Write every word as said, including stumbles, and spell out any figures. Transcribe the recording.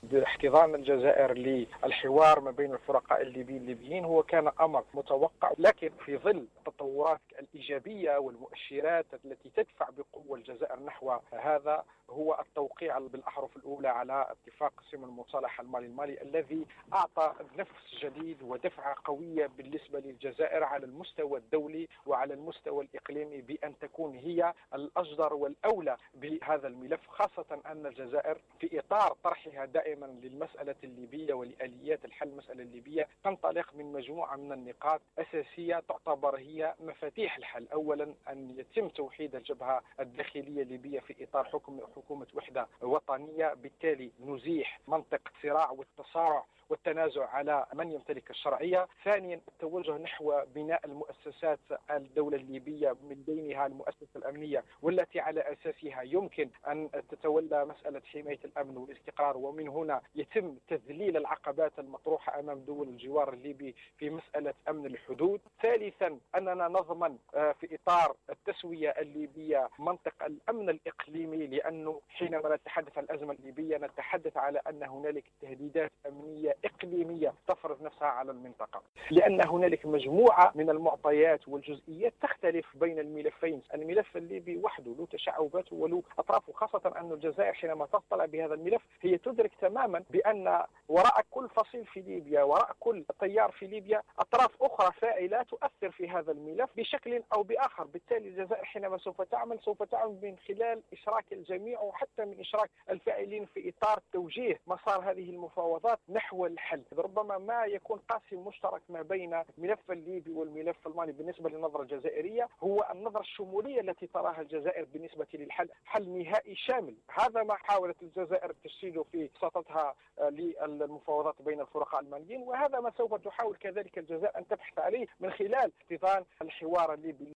باحتضان الجزائر للحوار ما بين الفرقاء الليبيين الليبيين هو كان أمر متوقع، لكن في ظل التطورات الإيجابية والمؤشرات التي تدفع بقوة الجزائر نحو هذا هو التوقيع بالأحرف الأولى على اتفاق قسم المصالحة المالي المالي الذي أعطى نفس جديد ودفعة قوية بالنسبة للجزائر على المستوى الدولي وعلى المستوى الإقليمي بأن تكون هي الأجدر والأولى بهذا الملف، خاصة أن الجزائر في إطار طرحها دائما للمسألة الليبية ولآليات الحل المسألة الليبية تنطلق من مجموعة من النقاط أساسية تعتبر هي مفاتيح الحل. أولا أن يتم توحيد الجبهة الداخلية الليبية في إطار حكم حكومة وحدة وطنية، بالتالي نزيح منطق الصراع والتصارع والتنازع على من يمتلك الشرعية. ثانيا التوجه نحو بناء المؤسسات الدولة الليبية من بينها المؤسسة الأمنية والتي على أساسها يمكن أن تتولى مسألة حماية الأمن والاستقرار، ومن هنا يتم تذليل العقبات المطروحة أمام دول الجوار الليبي في مسألة أمن الحدود. ثالثا أننا نضمن في إطار التسوية الليبية منطق الأمن الإقليمي، لأنه حينما نتحدث عن الأزمة الليبية نتحدث على أن هنالك تهديدات أمنية إقليمية تفرض نفسها على المنطقة، لأن هنالك مجموعة من المعطيات والجزئيات تختلف بين الملفين. الملف الليبي وحده له تشعباته وله أطرافه، خاصة أن الجزائر حينما تطلع بهذا الملف هي تدرك تماما بأن وراء كل فصيل في ليبيا، وراء كل تيار في ليبيا، أطراف أخرى فاعلة تؤثر في هذا الملف بشكل أو بآخر. بالتالي الجزائر حينما سوف تعمل سوف تعمل من خلال إشراك الجميع وحتى من إشراك الفاعلين في إطار توجيه مسار هذه المفاوضات نحو الحل. ربما ما يكون قاسم مشترك ما بين الملف الليبي والملف المالي بالنسبة للنظرة الجزائرية هو النظرة الشمولية التي تراها الجزائر بالنسبة للحل، حل نهائي شامل. هذا ما حاولت الجزائر تجسيده في خططها للمفاوضات بين الفرقاء الماليين، وهذا ما سوف تحاول كذلك الجزائر أن تبحث عليه من خلال احتضان الحوار الليبي.